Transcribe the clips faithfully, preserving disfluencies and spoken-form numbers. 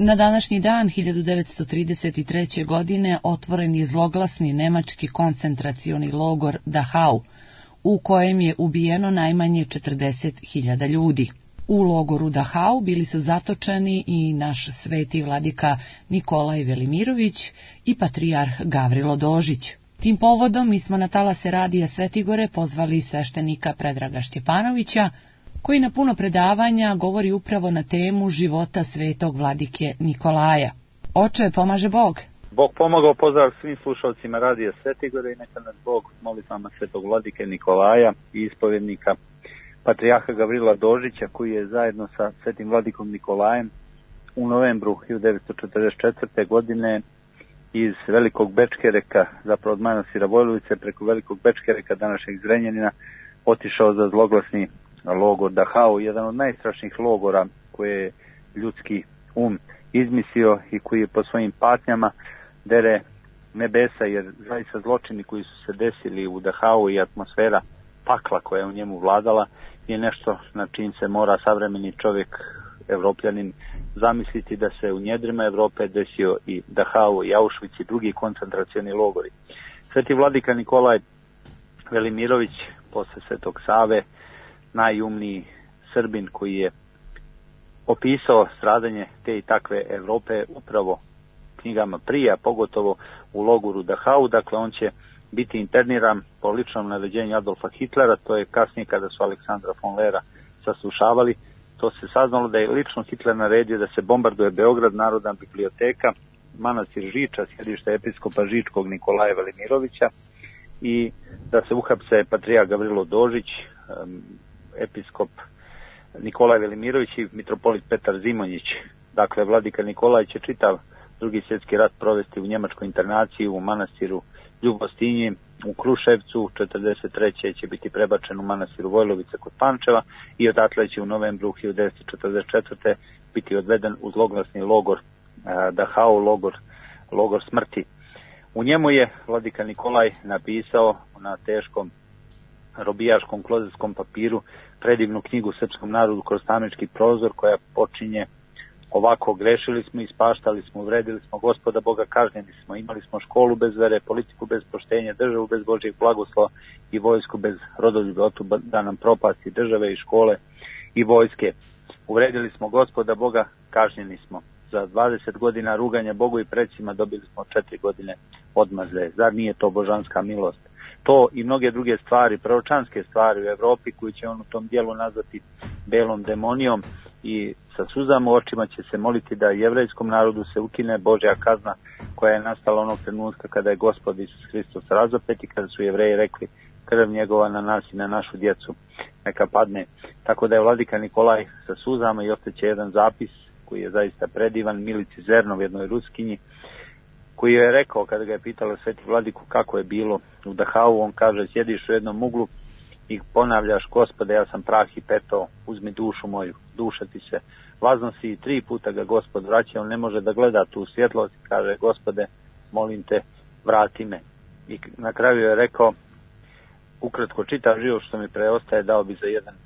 Na današnji dan hiljadu devetsto trideset treće. godine otvoren je zloglasni nemački koncentracioni logor Dachau, u kojem je ubijeno najmanje četrdeset hiljada ljudi. U logoru Dachau bili su zatočeni i naš sveti vladika Nikolaj Velimirović i patrijarh Gavrilo Dožić. Tim povodom mi smo na talase radija Svetigore pozvali sveštenika Predraga Šćepanovića, koji na puno predavanja govori upravo na temu života svetog vladike Nikolaja. Oče, pomaže Bog. Bog pomogao, pozdrav svim slušalcima radija Svetigore i neka nas Bog molitvama svetog vladike Nikolaja i ispovjednika patrijarha Gavrila Dožića, koji je zajedno sa svetim vladikom Nikolajem u novembru hiljadu devetsto četrdeset četvrte. godine iz Velikog Bečkereka, zapravo od manastira Vojlovice preko Velikog Bečkereka, današnjeg Zrenjanina, otišao za zloglasni logor Dachau, jedan od najstrašnijih logora koje je ljudski um izmislio i koji je po svojim patnjama dere nebesa, jer zaista zločini koji su se desili u Dachau i atmosfera pakla koja je u njemu vladala je nešto na čim se mora savremeni čovjek, evropljanin, zamisliti da se u njedrima Evrope desio i Dachau i Auschwitz i drugi koncentracioni logori. Sveti vladika Nikolaj Velimirović, posle Svetog Save, najumniji Srbin koji je opisao stradanje te i takve Evrope upravo knjigama prije, a pogotovo u logoru Dachau. Dakle, on će biti interniran po ličnom naređenju Adolfa Hitlera. To je kasnije kada su Aleksandra von Lera saslušavali. To se saznalo da je lično Hitler naredio da se bombarduje Beograd, Narodna biblioteka, manastir Žiča, sjedište episkopa Žičkog Nikolaja Velimirovića, i da se uhapse patrijarh Gavrilo Dožić, episkop Nikolaj Velimirović i mitropolit Petar Zimonjić. Dakle, vladika Nikolaj će čitav drugi svjetski rat provesti u njemačkoj internaciji u manastiru Ljubostinji u Kruševcu. četrdeset treće. će biti prebačen u manastiru Vojlovice kod Pančeva i odatle će u novembru hiljadu devetsto četrdeset četvrte. biti odveden u zloglasni logor Dachau, logor, logor smrti. U njemu je vladika Nikolaj napisao na teškom robijaškom klozetskom papiru predivnu knjigu srpskom narodu kroz tamnički prozor, koja počinje ovako: grešili smo, ispaštali smo, uvredili smo Gospoda Boga, kažnjeni smo, imali smo školu bez vere, politiku bez poštenja, državu bez Božjeg blagoslova i vojsku bez rodoljublja, otu da nam propasti države i škole i vojske. Uvredili smo Gospoda Boga, kažnjeni smo. Za dvadeset godina ruganja Bogu i predsima dobili smo četiri godine odmazde. Zar nije to božanska milost? To i mnoge druge stvari, proročanske stvari u Evropi, koju će on u tom dijelu nazvati belom demonijom, i sa suzama u očima će se moliti da jevrejskom narodu se ukine Božja kazna koja je nastala onog trenutka kada je Gospod Isus Hristos razapet i kada su Jevreji rekli: krv njegova na nas i na našu djecu neka padne. Tako da je vladika Nikolaj sa suzama, i ostaće jedan zapis koji je zaista predivan, Milici Zernov, jednoj Ruskinji, koji je rekao, kada ga je pitala sveti vladiku kako je bilo u Dachau, on kaže: sjediš u jednom uglu i ponavljaš: Gospode, ja sam prah i pepeo, uzmi dušu moju. Duša ti se vaznosi, i tri puta ga Gospod vraća, on ne može da gleda tu svjetlost, kaže: Gospode, molim te, vrati me. I na kraju je rekao: ukratko, čitav život što mi preostaje dao bi za jedan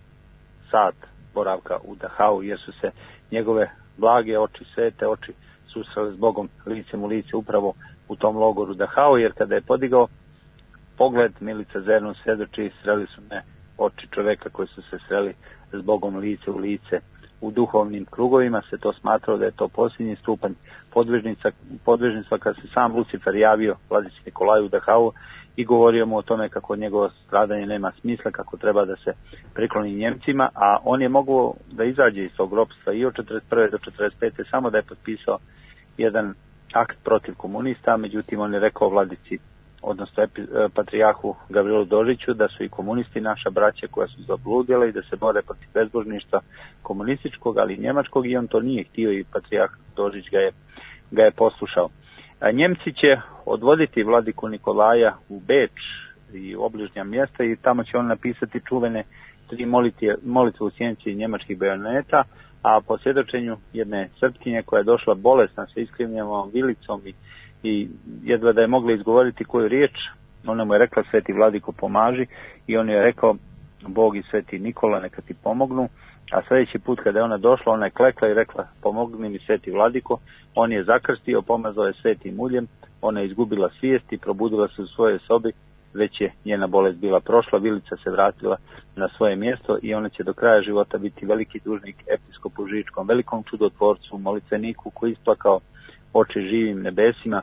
sat boravka u Dachau, jer su se njegove blage oči, svete oči susreli s Bogom licem u lice upravo u tom logoru Dachau, jer kada je podigao pogled, Milica Zernov svjedoči, sreli su me oči čoveka koji su se sreli s Bogom lice u lice. U duhovnim krugovima se to smatralo da je to posljednji stupanj podvižništva, kad se sam Lucifer javio vladici Nikolaju u Dachau i govorio mu o tome kako njegovo stradanje nema smisla, kako treba da se prikloni Njemcima, a on je mogao da izađe iz tog ropstva i od četrdeset prve do četrdeset pete samo da je potpisao jedan akt protiv komunista. Međutim, on je rekao vladici, odnosno patrijarhu Gavrilu Dožiću, da su i komunisti naša braća koja su zabludila i da se bore protiv bezbožništva komunističkog, ali i njemačkog, i on to nije htio i patrijarh Dožić ga je, ga je poslušao. A Njemci će odvoditi vladiku Nikolaja u Beč i obližnja mjesta, i tamo će on napisati čuvene tri molitve, molitve u sjenci njemačkih bajoneta, a po svjedočenju jedne Srpkinje koja je došla bolesna sa iskrivljenom vilicom i, i jedva da je mogla izgovoriti koju riječ, ona mu je rekla: sveti vladiko, pomaži, i on je rekao: Bog i Sveti Nikola neka ti pomognu. A sljedeći put kada je ona došla, ona je klekla i rekla, pomogni mi Sveti Vladiko. On je zakrstio, pomazao je svetim uljem, ona je izgubila svijest i probudila se u svojoj sobi, već je njena bolest bila prošla, vilica se vratila na svoje mjesto i ona će do kraja života biti veliki dužnik episkopu Žičkom, velikom čudotvorcu, molitveniku koji isplakao oči živim nebesima.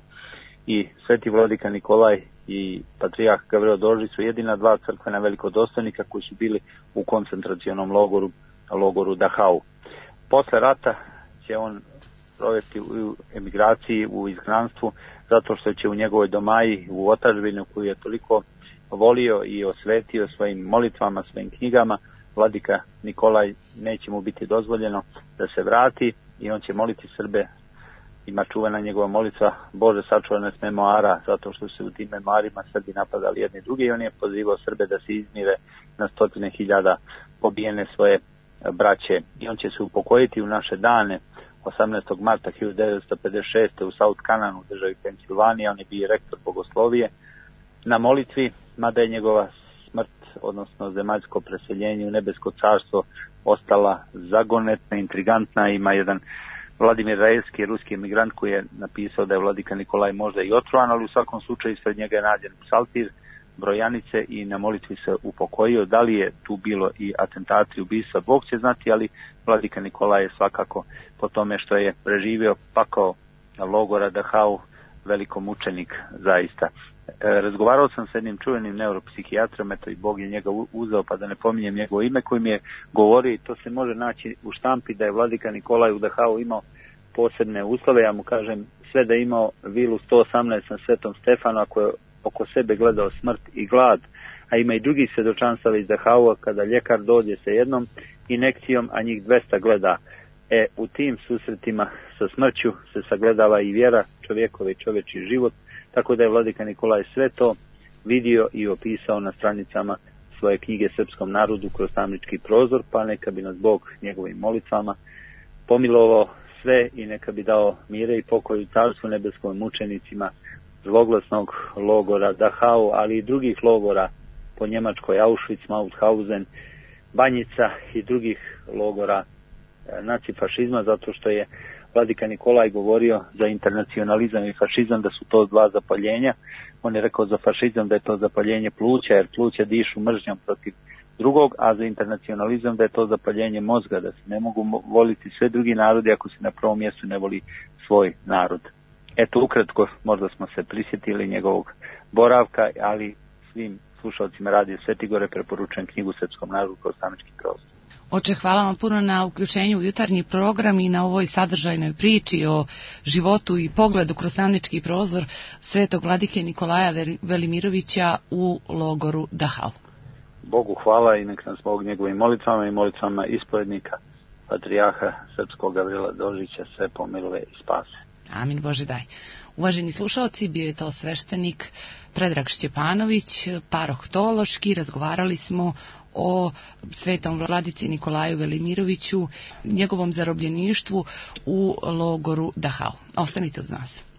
I Sveti Vladika Nikolaj i Patrijah Gavrilo Dožić su jedina dva crkvena velikodostojnika koji su bili u koncentracionom logoru, logoru Dachau. Posle rata će on provesti u emigraciji, u izgnanstvu, zato što će u njegovoj domaji, u otadžbini koju je toliko volio i osvetio svojim molitvama, svojim knjigama, Vladika Nikolaj neće mu biti dozvoljeno da se vrati i on će moliti Srbe. Ima čuvena njegova molitva, Bože sačuvaj nas memoara, zato što se u tim memoarima Srbi napadali jedni drugi i on je pozivao Srbe da se izmire na stotine hiljada pobijene svoje braće. I on će se upokojiti u naše dane osamnaestog marta hiljadu devetsto pedeset šeste. u South Cananu, u državi Pensilvanija. On je bio rektor bogoslovije na molitvi, mada je njegova smrt, odnosno zemaljsko preseljenje u nebesko carstvo, ostala zagonetna, intrigantna. Ima jedan Vladimir Rajevski, ruski emigrant, koji je napisao da je Vladika Nikolaj možda i otrovan, ali u svakom slučaju ispred njega je nađen psaltir, brojanice i na molitvi se upokojio. Da li je tu bilo i atentati, ubistva, Bog će znati, ali Vladika Nikolaj je svakako po tome što je preživio pakao logora Dachau veliko mučenik zaista. E, razgovarao sam s jednim čuvenim neuropsihijatrom, eto i Bog je njega uzeo, pa da ne pominjem njegovo ime, koji mi je govorio, i to se može naći u štampi, da je Vladika Nikolaj u Dachau imao posebne uslove. Ja mu kažem, sve da je imao vilu sto osamnaest na Svetom Stefanu, ako je oko sebe gledao smrt i glad, a ima i drugih svjedočanstava iz Dachaua kada ljekar dođe sa jednom injekcijom, a njih dvesta gleda. E, u tim susretima sa smrću se sagledava i vjera čovjekova i čovječji život, tako da je Vladika Nikolaj sve to vidio i opisao na stranicama svoje knjige Srpskom narodu kroz tamnički prozor, pa neka bi nas Bog njegovim molitvama pomilovao sve i neka bi dao mire i pokoj u carstvu nebeskom mučenicima zloglasnog logora Dachau, ali i drugih logora po Njemačkoj, Auschwitz, Mauthausen, Banjica i drugih logora nacifašizma, zato što je Vladika Nikolaj govorio za internacionalizam i fašizam da su to dva zapaljenja. On je rekao za fašizam da je to zapaljenje pluća, jer pluća dišu mržnjom protiv drugog, a za internacionalizam da je to zapaljenje mozga, da se ne mogu voliti sve drugi narodi ako se na prvom mjestu ne voli svoj narod. Eto, ukratko, možda smo se prisjetili njegovog boravka, ali svim slušalcima Radio Svetigore preporučujem knjigu Srpskom narodu kroz tamnički prozor. Oče, hvala vam puno na uključenju u jutarnji program i na ovoj sadržajnoj priči o životu i pogledu kroz tamnički prozor svetog vladike Nikolaja Velimirovića u logoru Dachau. Bogu hvala i nek nas Bog njegovim molitvama i molitvama ispovednika Patrijaha Srpskog Gavrila Dožića sve pomiluje i spase. Amin, Bože daj. Uvaženi slušalci, bio je to sveštenik Predrag Šćepanović, paroh teološki. Razgovarali smo o svetom vladici Nikolaju Velimiroviću, njegovom zarobljeništvu u logoru Dachau. Ostanite uz nas.